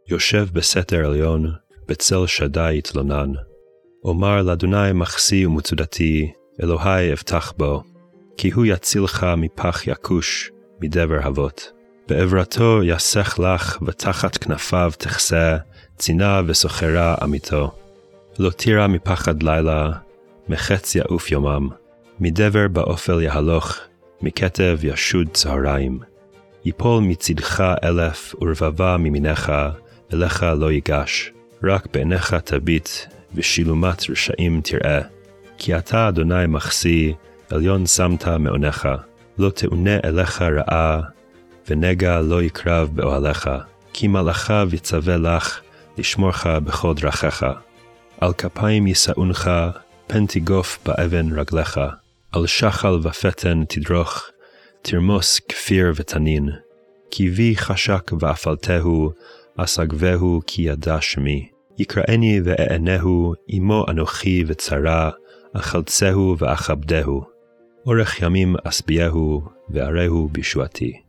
יושב בסתר עליון, בצל שדי יתלונן. אומר לאדוני מחסי ומצודתי, אלוהי אבטח בו, כי הוא יצילך מפח יקוש, מדבר אבות. בעברתו יסך לך, ותחת כנפיו תכסה, צינה וסוחרה עמיתו. לא תירא מפחד לילה, מחץ יעוף יומם, מדבר באופל יהלוך, מכתב ישוד צהריים. יפול מצדך 1000 ורבבה ממינך, אליך לא ייגש, רק בעיניך תביט, ושילומת רשעים תראה. כי אתה אדוני מחסי, עליון שמת מעונך, לא תאונה אליך רעה, ונגע לא יקרב באוהליך, כי מלאכיו יצווה לך, לשמורך בכל דרכיך. על כפיים יישאונך, פן תיגוף באבן רגליך, על שחל ופתן תדרוך, תרמוס כפיר ותנין. כי בי חשק ואפלתהו, אסגבהו כי ידע שמי. יקראני ואענהו, עמו אנוכי וצרה, אחלצהו ואכבדהו. אורך ימים אסביהו, וארהו בישועתי.